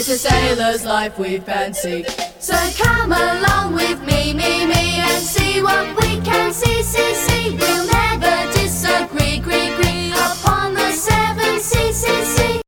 It's a sailor's life we fancy. So come along with me, and see what we can see. We'll never disagree.